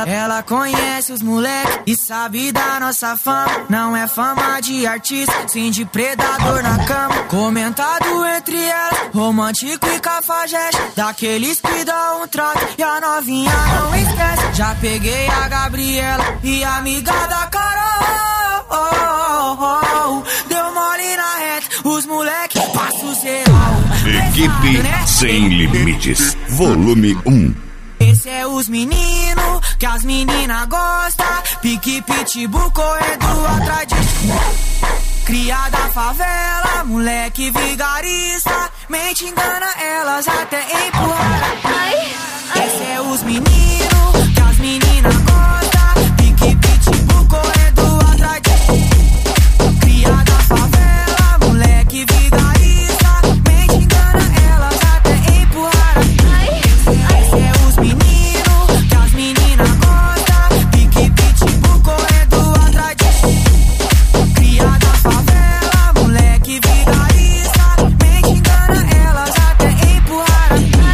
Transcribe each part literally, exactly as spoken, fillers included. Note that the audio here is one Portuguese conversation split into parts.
Ela, ela conhece os moleques e sabe da nossa fama. Não é fama de artista, sim de predador na cama. Comentado entre elas, romântico e cafajeste, daqueles que dão um trato e a novinha não esquece. Já peguei a Gabriela e a amiga da Carol. Oh, oh, oh. Deu mole na reta, os moleques passam geral. Equipe né? Sem Limites, volume um. Esse é os meninos que as meninas gostam. Pique, pitbull, correndo atrás de... Cria da favela, moleque vigarista. Mente engana elas até empurrar. Esse é os meninos que as meninas gostam. Pique, pitbull, correndo atrás de... Cria da favela, moleque vigarista. Mente engana elas até empurrar. Esse é os meninos que as meninas gostam. Pique, pitbull, correndo atrás de... Cria da favela, moleque vigarista. Mente engana elas até empurrar.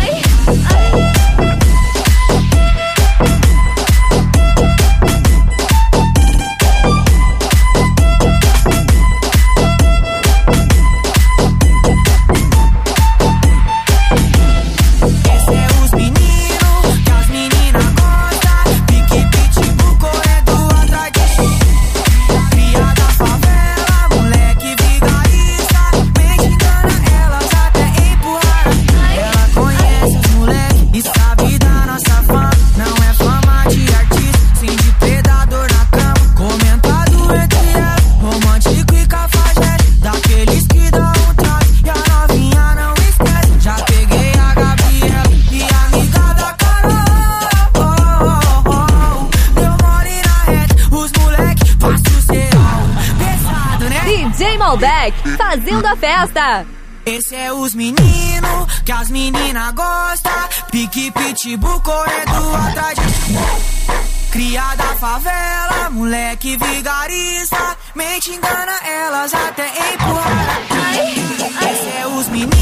Esse é os meninos que as meninas gostam. Pique, pitbull, correndo atrás de... Cria da favela, moleque vigarista. Mente engana elas até empurrar. Ela conhece os moleques e sabe da nossa fama. Não é fama de artista, sim de predador na cama. Comentado entre elas, romântico e cafajeste, daqueles que dão um trato e a novinha não esquece. Já peguei a Gabriela e a amiga da Carol. Oh, oh, oh. Deu mole na reta, os moleques passam o geral. Pesado, né? D J Malbec fazendo a festa. Esse é os meninos que as meninas gostam. Pique, pitbull, correndo atrás de... Cria da favela, moleque vigarista. Mente engana elas até empurrar. Esse é os meninos